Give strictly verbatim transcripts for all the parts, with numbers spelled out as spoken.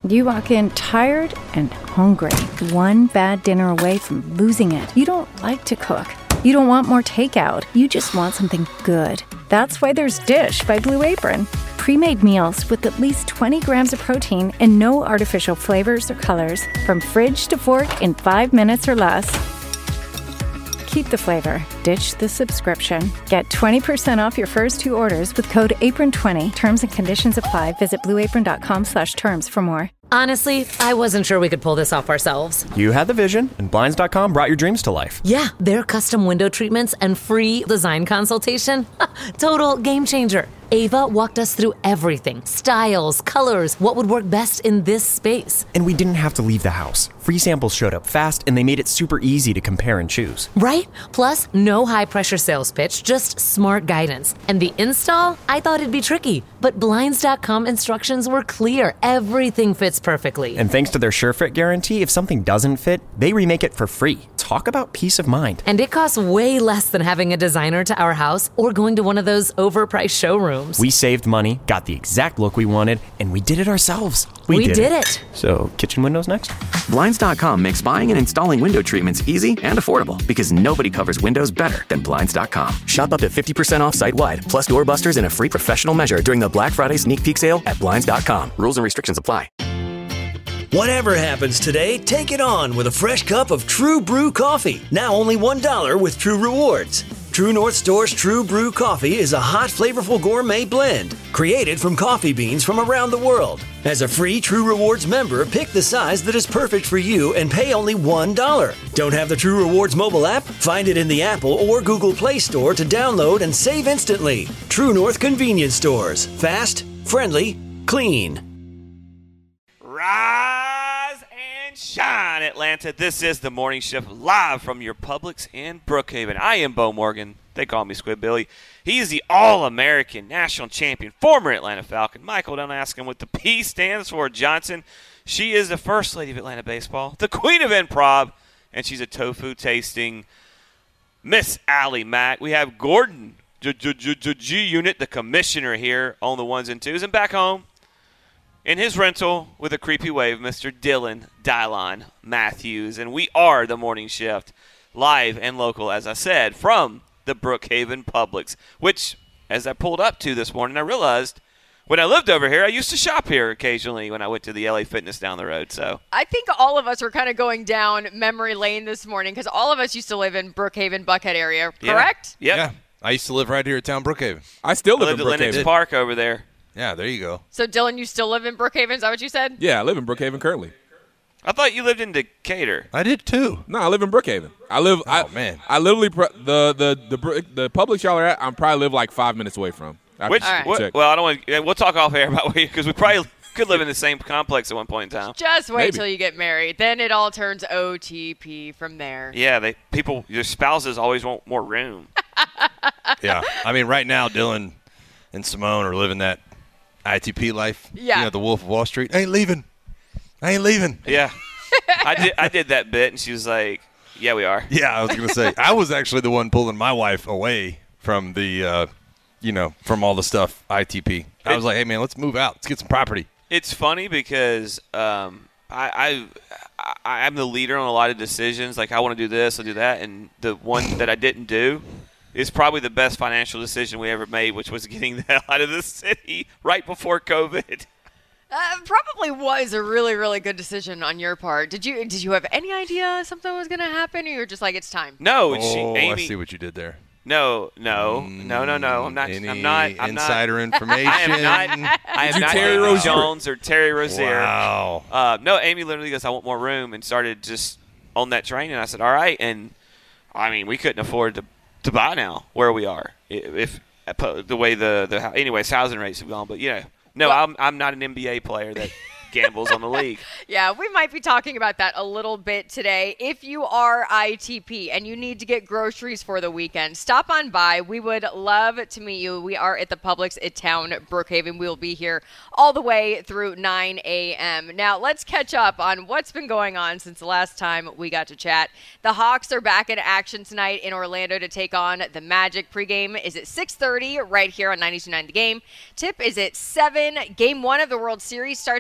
You walk in tired and hungry, one bad dinner away from losing it. You don't like to cook. You don't want more takeout. You just want something good. That's why there's Dish by Blue Apron. Pre-made meals with at least twenty grams of protein and no artificial flavors or colors. From fridge to fork in five minutes or less. Keep the flavor. Ditch the subscription. Get twenty percent off your first two orders with code apron twenty. Terms and conditions apply. Visit blueapron.com slash terms for more. Honestly, I wasn't sure we could pull this off ourselves. You had the vision, and Blinds dot com brought your dreams to life. Yeah, their custom window treatments and free design consultation. Total game changer. Ava walked us through everything. Styles, colors, what would work best in this space. And we didn't have to leave the house. Free samples showed up fast, and they made it super easy to compare and choose. Right? Plus, no high-pressure sales pitch, just smart guidance. And the install? I thought it'd be tricky, but Blinds dot com instructions were clear. Everything fits perfectly. And thanks to their SureFit guarantee, if something doesn't fit, they remake it for free. Talk about peace of mind. And it costs way less than having a designer to our house or going to one of those overpriced showrooms. We saved money, got the exact look we wanted, and we did it ourselves. We, we did, did it. it. So, kitchen windows next? Blinds dot com makes buying and installing window treatments easy and affordable because nobody covers windows better than Blinds dot com. Shop up to fifty percent off site-wide, plus doorbusters and a free professional measure during the Black Friday sneak peek sale at Blinds dot com. Rules and restrictions apply. Whatever happens today, take it on with a fresh cup of True Brew coffee. Now only one dollar with True Rewards. True North Store's True Brew coffee is a hot, flavorful gourmet blend created from coffee beans from around the world. As a free True Rewards member, pick the size that is perfect for you and pay only one dollar. Don't have the True Rewards mobile app? Find it in the Apple or Google Play Store to download and save instantly. True North Convenience Stores. Fast, friendly, clean. Rise and shine, Atlanta. This is the Morning Shift live from your Publix in Brookhaven. I am Bo Morgan. They call me Squid Billy. He is the All-American national champion, former Atlanta Falcon. Michael, don't ask him what the P stands for. Johnson. She is the first lady of Atlanta baseball, the queen of improv, and she's a tofu-tasting Miss Allie Mack. We have Gordon, G-Unit, the commissioner here on the ones and twos. And back home, in his rental with a creepy wave, Mister Dylan Dylon Matthews. And we are the Morning Shift, live and local, as I said, from the Brookhaven Publix, which, as I pulled up to this morning, I realized when I lived over here, I used to shop here occasionally when I went to the L A Fitness down the road. So I think all of us were kind of going down memory lane this morning because all of us used to live in Brookhaven, Buckhead area, correct? Yeah. Yep. Yeah. I used to live right here at town Brookhaven. I still live I lived in at Lennox Brookhaven. Park over there. Yeah, there you go. So, Dylan, you still live in Brookhaven? Is that what you said? Yeah, I live in Brookhaven currently. I thought you lived in Decatur. I did too. No, I live in Brookhaven. I live. Oh I, man, I literally the the the the, the Publix y'all are at. I'm probably live like five minutes away from. I Which? right. What, well, I don't want. to We'll talk off air about where because we probably could live in the same complex at one point in time. Just wait Maybe. till you get married. Then it all turns O T P from there. Yeah, they people. Your spouses always want more room. yeah. I mean, right now, Dylan and Simone are living that I T P life. Yeah. You know, the Wolf of Wall Street. I ain't leaving. I ain't leaving. Yeah. I did. I did that bit, and she was like, "Yeah, we are." Yeah, I was gonna say I was actually the one pulling my wife away from the, uh, you know, from all the stuff I T P. I was like, "Hey, man, let's move out. Let's get some property." It's funny because um, I, I I'm the leader on a lot of decisions. Like I want to do this, I'll do that, and the one that I didn't do is probably the best financial decision we ever made, which was getting the hell out of the city right before COVID. Uh, probably was a really, really good decision on your part. Did you Did you have any idea something was going to happen, or you were just like, it's time? No, oh, she, Amy, I see what you did there. No, no, no, no, no. I'm not. Any I'm not. I'm insider not, information. I am not. I am you not Terry Amy Rozier? Jones or Terry Rozier. Wow. Uh, no, Amy literally goes, "I want more room," and started just on that train. And I said, "All right." And I mean, we couldn't afford to to buy now where we are if, if the way the the anyways housing rates have gone. But you know, no, well, I'm I'm not an N B A player that gambles on the league. Yeah, we might be talking about that a little bit today. If you are I T P and you need to get groceries for the weekend, stop on by. We would love to meet you. We are at the Publix at Town Brookhaven. We will be here all the way through nine a.m. Now, let's catch up on what's been going on since the last time we got to chat. The Hawks are back in action tonight in Orlando to take on the Magic. Pregame is at six thirty right here on ninety-two point nine The Game. Tip is at seven. Game one of the World Series starts tonight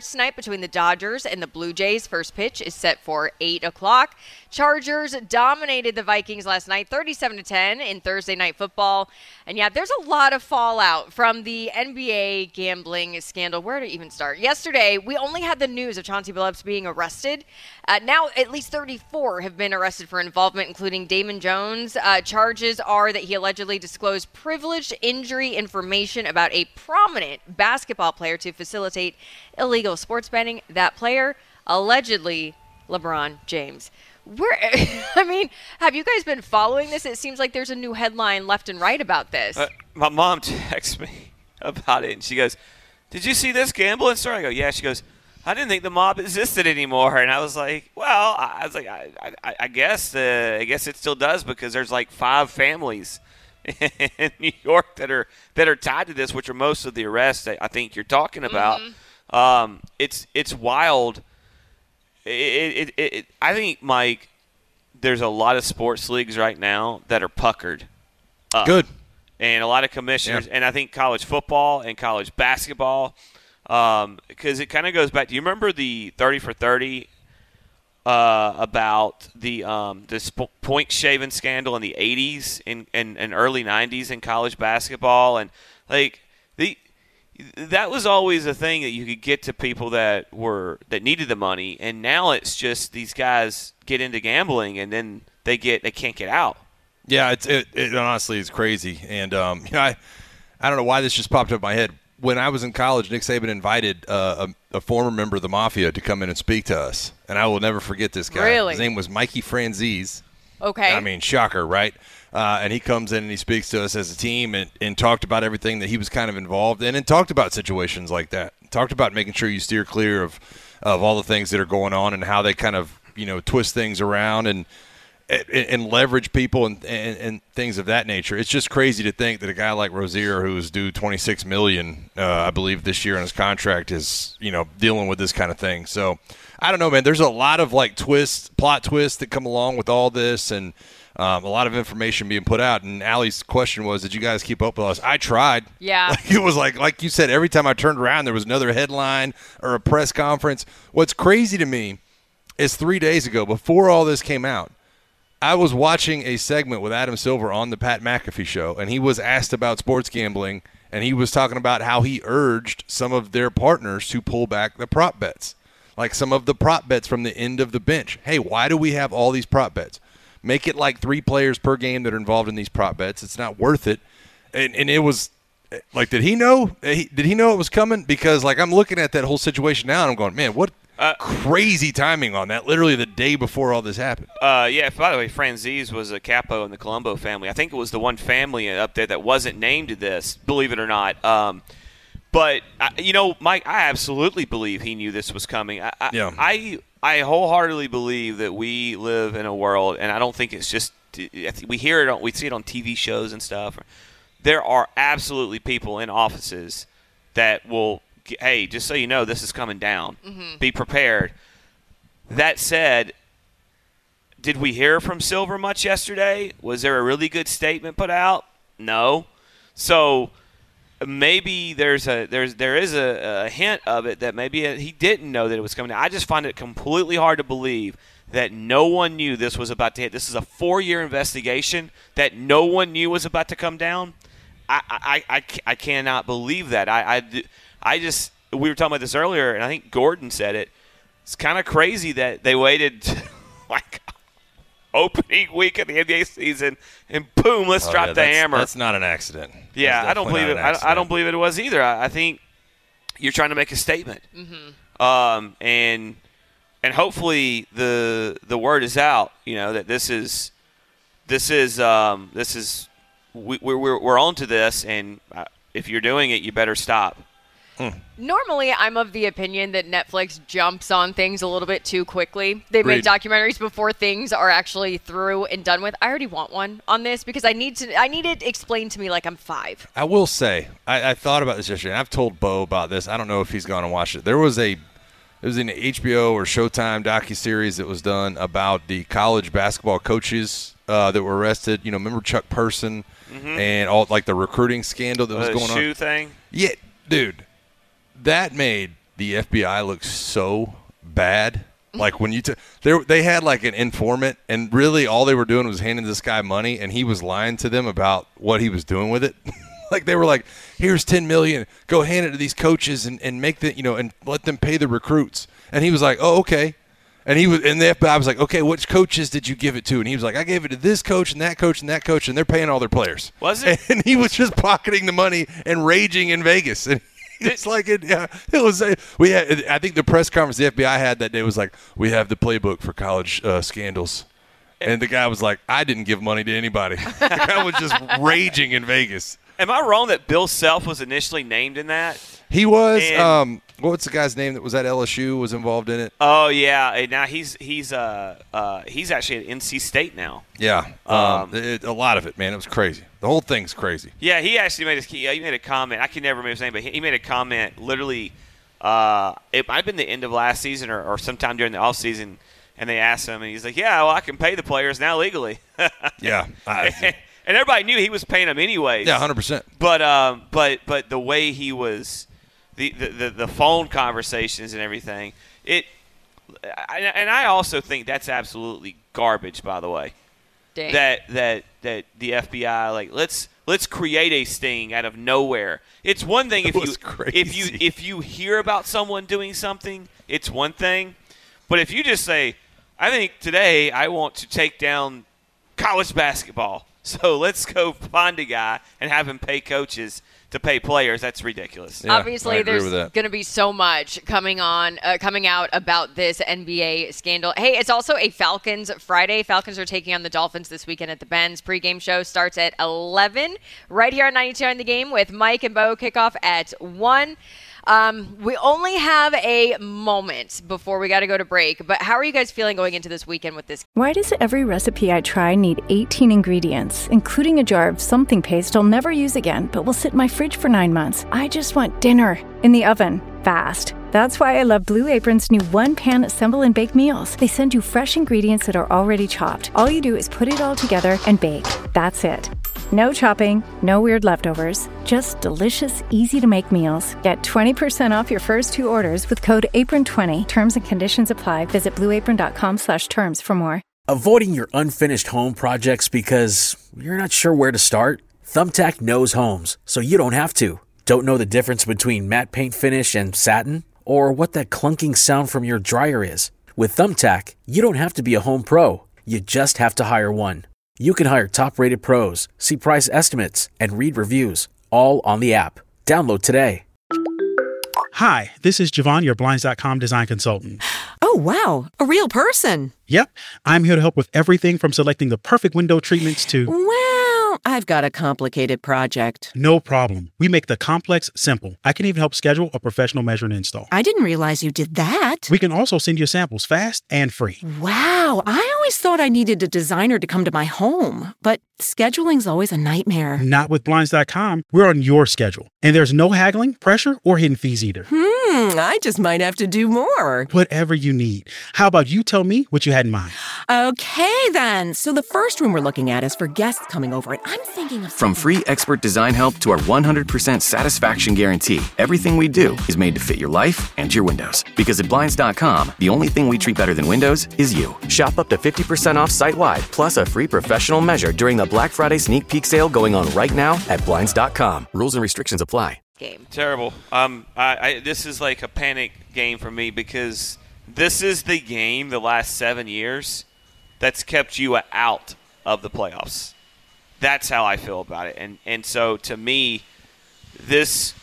between the Dodgers and the Blue Jays. First pitch is set for eight o'clock. Chargers dominated the Vikings last night, thirty-seven to ten in Thursday Night Football. And yeah, there's a lot of fallout from the N B A gambling scandal. Where to even start? Yesterday, we only had the news of Chauncey Billups being arrested. Uh, now, at least thirty-four have been arrested for involvement, including Damon Jones. Uh, charges are that he allegedly disclosed privileged injury information about a prominent basketball player to facilitate illegal sports betting. That player, allegedly LeBron James. Where, I mean, have you guys been following this? It seems like there's a new headline left and right about this. Uh, my mom texted me about it, and she goes, "Did you see this gambling story?" I go, "Yeah." She goes, "I didn't think the mob existed anymore." And I was like, "Well, I was like, I, I, I guess, uh, I guess it still does, because there's like five families in New York that are that are tied to this, which are most of the arrests that I think you're talking about. Mm-hmm. Um, it's it's wild." It, it, it, it, I think, Mike, there's a lot of sports leagues right now that are puckered up. Good. And a lot of commissioners, yeah. and I think college football and college basketball, um, because it kind of goes back. Do you remember the thirty for thirty uh, about the um, the sp- point shaving scandal in the eighties and, and, and early nineties in college basketball? And, like, the – that was always a thing that you could get to people that were that needed the money, and now it's just these guys get into gambling and then they get they can't get out. Yeah, it's it, it honestly is crazy, and um, you know, I I don't know why this just popped up in my head. When I was in college, Nick Saban invited uh, a, a former member of the Mafia to come in and speak to us, and I will never forget this guy. Really? His name was Mikey Franzese. Okay. I mean, shocker, right? Uh, and he comes in and he speaks to us as a team and, and talked about everything that he was kind of involved in, and talked about situations like that. Talked about making sure you steer clear of of all the things that are going on and how they kind of, you know, twist things around and and, and leverage people and, and and things of that nature. It's just crazy to think that a guy like Rozier, who is due twenty-six million dollars, uh, I believe, this year on his contract, is, you know, dealing with this kind of thing. So I don't know, man. There's a lot of like twists, plot twists that come along with all this, and Um, a lot of information being put out. And Allie's question was, did you guys keep up with us? I tried. Yeah. Like, it was like, like you said, every time I turned around, there was another headline or a press conference. What's crazy to me is three days ago, before all this came out, I was watching a segment with Adam Silver on the Pat McAfee show, and he was asked about sports gambling, and he was talking about how he urged some of their partners to pull back the prop bets, like some of the prop bets from the end of the bench. Hey, why do we have all these prop bets? Make it like three players per game that are involved in these prop bets. It's not worth it. And and it was like, did he know? Did he know it was coming? Because, like, I'm looking at that whole situation now, and I'm going, man, what uh, crazy timing on that. Literally the day before all this happened. Uh, yeah, by the way, Franzese was a capo in the Colombo family. I think it was the one family up there that wasn't named to this, believe it or not. Um, but, I, you know, Mike, I absolutely believe he knew this was coming. I, I, yeah. I I wholeheartedly believe that we live in a world, and I don't think it's just we hear it, on, we see it on T V shows and stuff. There are absolutely people in offices that will, hey, just so you know, this is coming down. Mm-hmm. Be prepared. That said, did we hear from Silver much yesterday? Was there a really good statement put out? No. So maybe there's a there's there is a, a hint of it that maybe he didn't know that it was coming down. I just find it completely hard to believe that no one knew this was about to hit. This is a four-year investigation that no one knew was about to come down. I I, I, I cannot believe that. I, I, I just we were talking about this earlier, and I think Gordon said it. It's kind of crazy that they waited like opening week of the N B A season, and boom, let's oh, drop yeah, the that's, hammer. That's not an accident. Yeah, I don't believe it. I, I don't believe it was either. I, I think you're trying to make a statement, mm-hmm. um, and and hopefully the the word is out. You know that this is this is um, this is we, we're we're we're on to this, and if you're doing it, you better stop. Mm. Normally, I'm of the opinion that Netflix jumps on things a little bit too quickly. They make documentaries before things are actually through and done with. I already want one on this because I need to. I need it explained to me like I'm five. I will say, I, I thought about this yesterday, and I've told Bo about this. I don't know if he's gone and watched it. There was a, it was an H B O or Showtime docuseries that was done about the college basketball coaches uh, that were arrested. You know, remember Chuck Person mm-hmm. and all like the recruiting scandal that was the going on. Shoe thing. Yeah, dude. That made the F B I looks so bad. Like when you t- they they had like an informant, and really all they were doing was handing this guy money, and he was lying to them about what he was doing with it. Like they were like, "Here's ten million. Go hand it to these coaches and, and make the you know and let them pay the recruits." And he was like, "Oh, okay." And he was and the F B I was like, "Okay, which coaches did you give it to?" And he was like, "I gave it to this coach and that coach and that coach, and they're paying all their players." Was it? And he was just pocketing the money and raging in Vegas. And it's like it. Yeah, it was. We had. I think the press conference the F B I had that day was like, "We have the playbook for college uh, scandals," and the guy was like, "I didn't give money to anybody." The guy was just raging in Vegas. Am I wrong that Bill Self was initially named in that? He was. And, um, what's the guy's name that was at L S U was involved in it? Oh yeah, and now he's he's uh uh he's actually at N C State now. Yeah, um, um, it, a lot of it, man. It was crazy. The whole thing's crazy. Yeah, he actually made a he made a comment. I can never remember his name, but he, he made a comment. Literally, uh, it might have been the end of last season or, or sometime during the off season, and they asked him, and he's like, "Yeah, well, I can pay the players now legally." Yeah. I, And everybody knew he was paying them anyways. Yeah, one hundred percent. But um, but but the way he was, the, the, the, the phone conversations and everything, it, I, and I also think that's absolutely garbage. By the way, Dang. that that that the F B I like let's let's create a sting out of nowhere. It's one thing if That was you crazy. if you if you hear about someone doing something, it's one thing. But if you just say, I think today I want to take down college basketball. So let's go find a guy and have him pay coaches to pay players. That's ridiculous. Yeah, I Obviously, agree there's with that. going to be so much coming on, uh, coming out about this N B A scandal. Hey, it's also a Falcons Friday. Falcons are taking on the Dolphins this weekend at the Benz. Pregame show starts at eleven right here on ninety-two on the Game with Mike and Bo. Kickoff at one. Um, we only have a moment before we got to go to break, but how are you guys feeling going into this weekend with this? Why does every recipe I try need eighteen ingredients, including a jar of something paste I'll never use again, but will sit in my fridge for nine months? I just want dinner in the oven, fast. That's why I love Blue Apron's new one-pan assemble and bake meals. They send you fresh ingredients that are already chopped. All you do is put it all together and bake. That's it. No chopping, no weird leftovers, just delicious, easy-to-make meals. Get twenty percent off your first two orders with code apron twenty. Terms and conditions apply. Visit blueapron.com slash terms for more. Avoiding your unfinished home projects because you're not sure where to start? Thumbtack knows homes, so you don't have to. Don't know the difference between matte paint finish and satin? Or what that clunking sound from your dryer is? With Thumbtack, you don't have to be a home pro. You just have to hire one. You can hire top-rated pros, see price estimates, and read reviews, all on the app. Download today. Hi, this is Javon, your Blinds dot com design consultant. Oh, wow. A real person. Yep. I'm here to help with everything from selecting the perfect window treatments to... Well, I've got a complicated project. No problem. We make the complex simple. I can even help schedule a professional measure and install. I didn't realize you did that. We can also send you samples fast and free. Wow. I always thought I needed a designer to come to my home, but scheduling's always a nightmare. Not with Blinds dot com. We're on your schedule. And there's no haggling, pressure, or hidden fees either. Hmm, I just might have to do more. Whatever you need. How about you tell me what you had in mind? Okay, then. So the first room we're looking at is for guests coming over, and I'm thinking of... From free expert design help to our one hundred percent satisfaction guarantee, everything we do is made to fit your life and your windows. Because at Blinds dot com, the only thing we treat better than windows is you. Shop up to fifty percent off site-wide, plus a free professional measure during the Black Friday sneak peek sale going on right now at Blinds dot com. Rules and restrictions apply. Game. Terrible. Um, I, I this is like a panic game for me because this is the game the last seven years that's kept you out of the playoffs. That's how I feel about it, and and so to me, this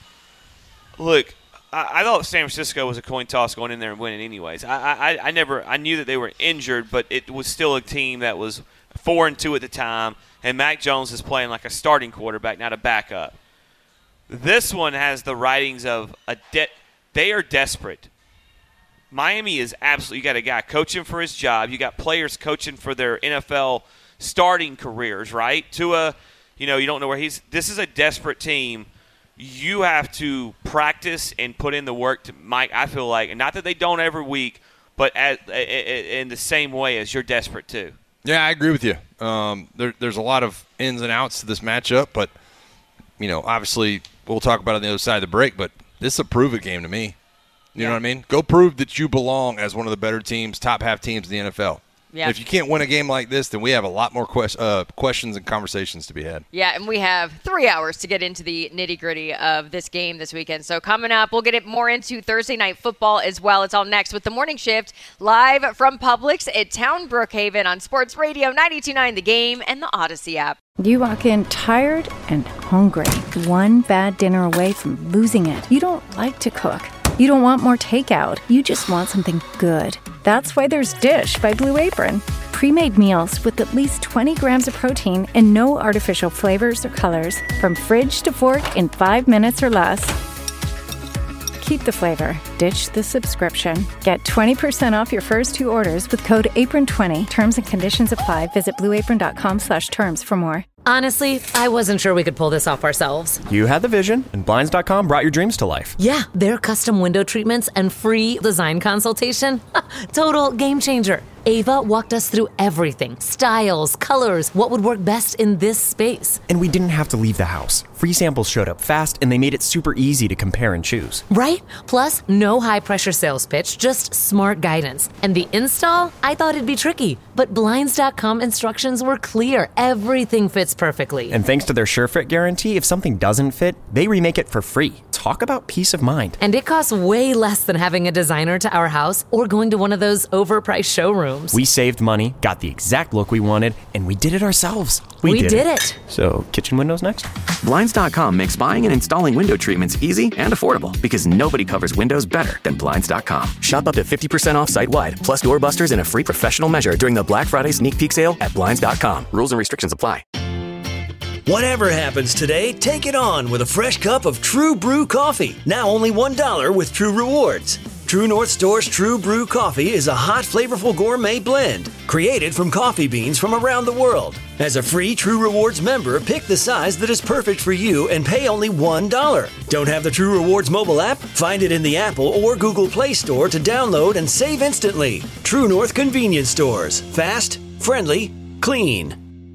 look. I, I thought San Francisco was a coin toss going in there and winning anyways. I, I I never I knew that they were injured, but it was still a team that was four and two at the time, and Mac Jones is playing like a starting quarterback, not a backup. This one has the writings of a de- they are desperate. Miami is absolutely, you got a guy coaching for his job. You got players coaching for their N F L starting careers, right? Tua, you know, you don't know where he's, this is a desperate team. You have to practice and put in the work to, Mike, I feel like, and not that they don't every week, but at, in the same way as you're desperate too. Yeah, I agree with you. Um, there, there's a lot of ins and outs to this matchup, but, you know, obviously we'll talk about it on the other side of the break, but this is a prove-it game to me. You yeah. know what I mean? Go prove that you belong as one of the better teams, top half teams in the N F L. Yeah. If you can't win a game like this, then we have a lot more quest- uh, questions and conversations to be had. Yeah, and we have three hours to get into the nitty-gritty of this game this weekend. So coming up, we'll get it more into Thursday Night Football as well. It's all next with the Morning Shift, live from Publix at Town Brookhaven on Sports Radio ninety-two point nine The Game and the Odyssey app. You walk in tired and hungry, one bad dinner away from losing it. You don't like to cook. You don't want more takeout. You just want something good. That's why there's Dish by Blue Apron. Pre-made meals with at least twenty grams of protein and no artificial flavors or colors. From fridge to fork in five minutes or less. Keep the flavor. Ditch the subscription. Get twenty percent off your first two orders with code apron twenty. Terms and conditions apply. Visit blueapron.com slash terms for more. Honestly, I wasn't sure we could pull this off ourselves. You had the vision, and Blinds dot com brought your dreams to life. Yeah, their custom window treatments and free design consultation. Total game changer. Ava walked us through everything. Styles, colors, what would work best in this space. And we didn't have to leave the house. Free samples showed up fast, and they made it super easy to compare and choose. Right? Plus, no high-pressure sales pitch, just smart guidance. And the install? I thought it'd be tricky. But Blinds dot com instructions were clear. Everything fits perfectly. And thanks to their SureFit guarantee, if something doesn't fit, they remake it for free. Talk about peace of mind. And it costs way less than having a designer to our house or going to one of those overpriced showrooms. We saved money, got the exact look we wanted, and we did it ourselves. We, we did, did it. it. So, kitchen windows next? Blinds dot com makes buying and installing window treatments easy and affordable because nobody covers windows better than Blinds dot com. Shop up to fifty percent off site-wide, plus doorbusters and a free professional measure during the Black Friday sneak peek sale at Blinds dot com. Rules and restrictions apply. Whatever happens today, take it on with a fresh cup of True Brew coffee. Now only one dollar with True Rewards. True North Store's True Brew coffee is a hot, flavorful gourmet blend created from coffee beans from around the world. As a free True Rewards member, pick the size that is perfect for you and pay only one dollar. Don't have the True Rewards mobile app? Find it in the Apple or Google Play Store to download and save instantly. True North Convenience Stores. Fast, friendly, clean.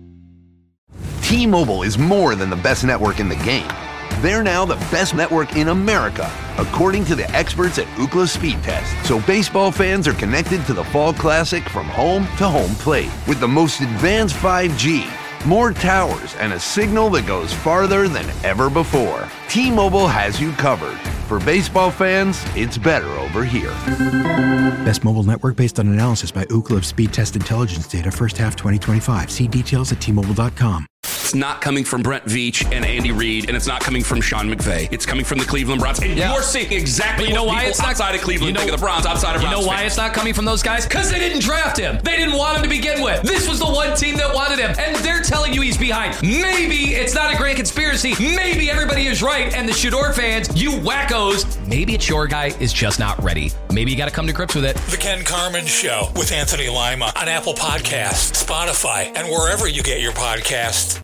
T-Mobile is more than the best network in the game. They're now the best network in America, according to the experts at Ookla Speed Test. So baseball fans are connected to the Fall Classic from home to home plate with the most advanced five G, more towers, and a signal that goes farther than ever before. T-Mobile has you covered. For baseball fans, it's better over here. Best mobile network based on analysis by Ookla of Speed Test Intelligence data first half twenty twenty-five. See details at T Mobile dot com. It's not coming from Brent Veach and Andy Reid, and it's not coming from Sean McVay. It's coming from the Cleveland Browns. And yeah. you're seeing exactly but you know what why people it's not, outside of Cleveland you know, think of the Browns, outside of You Browns know why fans. It's not coming from those guys? Because they didn't draft him. They didn't want him to begin with. This was the one team that wanted him, and they're telling you he's behind. Maybe it's not a grand conspiracy. Maybe everybody is right, and the Shador fans, you wackos, maybe it's your guy is just not ready. Maybe you got to come to grips with it. The Ken Carman Show with Anthony Lima on Apple Podcasts, Spotify, and wherever you get your podcasts.